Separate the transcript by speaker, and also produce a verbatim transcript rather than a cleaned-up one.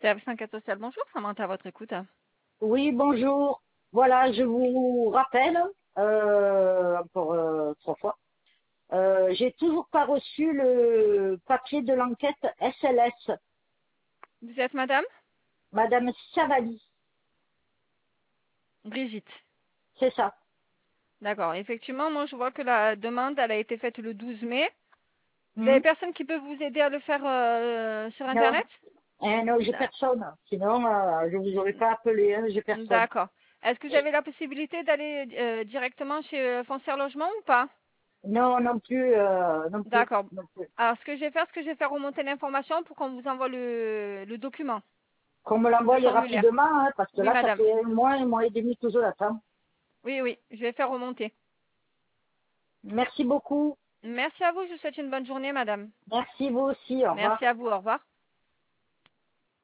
Speaker 1: Service enquête sociale, bonjour, Samantha à votre écoute.
Speaker 2: Oui, bonjour. Voilà, je vous rappelle, euh, encore euh, trois fois, euh, j'ai toujours pas reçu le papier de l'enquête S L S,
Speaker 1: Vous êtes madame
Speaker 2: Madame Savali,
Speaker 1: Brigitte.
Speaker 2: c'est ça.
Speaker 1: D'accord, effectivement, moi je vois que la demande, elle a été faite le douze mai. Vous avez
Speaker 2: Hmm.
Speaker 1: personne qui peut vous aider à le faire euh, sur
Speaker 2: Non,
Speaker 1: Internet?
Speaker 2: eh non, j'ai
Speaker 1: Da-
Speaker 2: personne. Sinon, euh, je vous aurais pas appelé, hein, j'ai personne.
Speaker 1: D'accord. Est-ce que vous avez la possibilité d'aller euh, directement chez euh, Foncière Logement ou pas?
Speaker 2: Non, non plus, euh, non plus,
Speaker 1: D'accord.
Speaker 2: non plus.
Speaker 1: Alors, ce que je vais faire, c'est que je vais faire remonter l'information pour qu'on vous envoie le, le document,
Speaker 2: Qu'on me
Speaker 1: le
Speaker 2: l'envoie
Speaker 1: formulaire.
Speaker 2: rapidement, hein, parce que
Speaker 1: Oui,
Speaker 2: là, ça
Speaker 1: madame.
Speaker 2: fait un mois, un mois et demi que je l'attends.
Speaker 1: Oui, oui, je vais faire remonter.
Speaker 2: Merci beaucoup.
Speaker 1: Merci à vous, je vous souhaite une bonne journée, madame.
Speaker 2: Merci vous aussi, au revoir.
Speaker 1: Merci à vous, au revoir.